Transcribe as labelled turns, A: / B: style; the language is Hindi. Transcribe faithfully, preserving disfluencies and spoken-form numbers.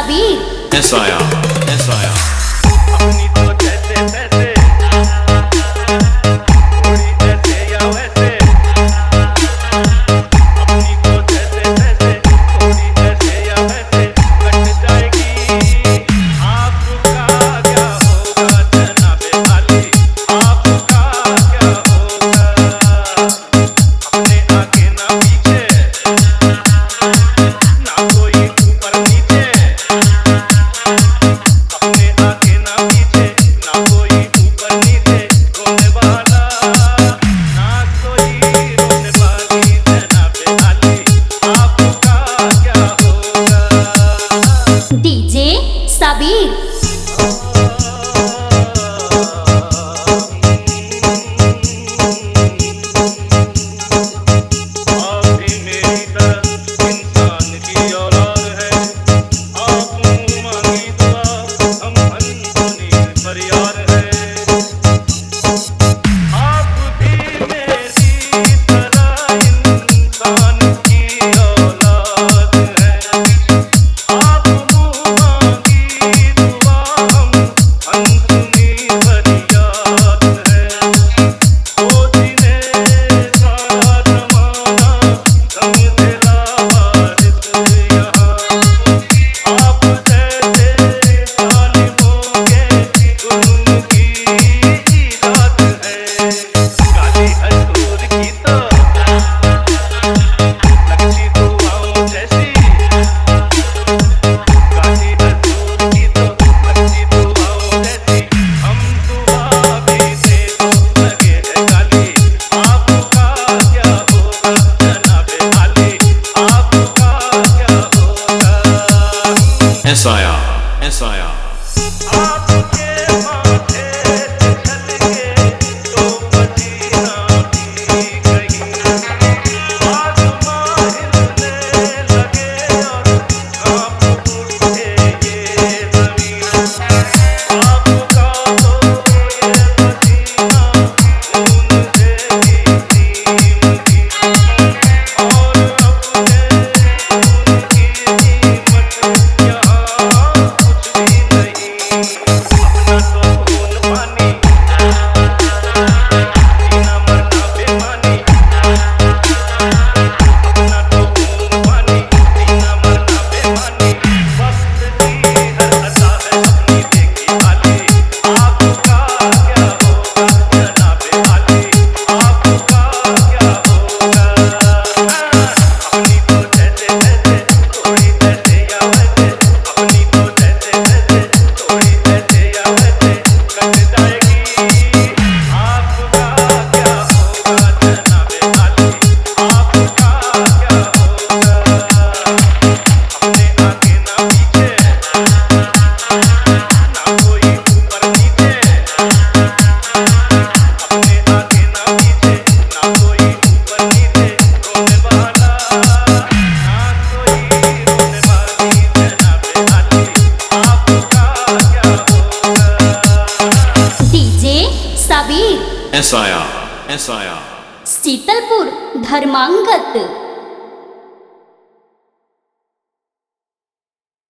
A: सबीर
B: एस आया एस आया
C: अपनी तो जैसे तैसे थोड़ी ऐसे या वैसे, अपनी तो जैसे तैसे थोड़ी ऐसे या वैसे कट जाएगी। आपका क्या होगा जनाबे वाली, आपका क्या होगा। अपने आगे ना पीछे ना कोई ऊपर नीचे, अपने आगे ना पीछे ना कोई ऊपर नीचे, रोने वाला ना कोई रोने वाली जनाबे वाली, आपका क्या होगा।
A: डीजे सबीर
C: आप भी मेरी तरह इंसान की औलाद है, आप मांगी दुआ हम अनसुनी फरियाद है। आप भी मेरी तरह इंसान की औलाद है, आप मांगी दुआ हम अनसुनी फरियाद है। ओ जिन्हें सारा जमाना समझेगा वारिस यहाँ, आप जैसे जालिमों के जुल्म की ईजाद है। गाली हजूर की तो लगती दुआओं जैसी, गाली हजूर की तो लगती दुआओं जैसी, हम दुआ भी दे तो लगे है गाली। आपका क्या होगा जनाबे वाली, आपका क्या होगा।
B: एस आया एस आया
C: आपके माथे से छलके तो पसीना भी गई, आसमां हिलने लगे और कांप उठे ये ज़मीन। आपका तो ये पसीना खून से भी कीमती, और अपने खून की कीमत यहाँ कुछ भी नहीं। अपना तो खून पानी जीना मरना बेमानी, अपना तो खून पानी जीना मरना बेमानी, वक्त की हर अता है अपनी देखी वाली। आपका क्या होगा जनाबे वाली, आपका क्या होगा। अपनी तो जैसे तैसे थोड़ी ऐसे या वैसे, अपनी तो जैसे तैसे थोड़ी ऐसे या वैसे कट जाएगी। आपका क्या होगा जनाबे वाली, आपका क्या होगा। अपने आगे ना पीछे ना कोई ऊपर नीचे, अपने आगे ना पीछे ना कोई ऊपर नीचे, रोने वाला ना कोई रोने वाली जनाबे वाली, आपका क्या होगा।
A: डीजे सबीर
B: एस आया एस आया
A: शीतलपुर धर्मांगत।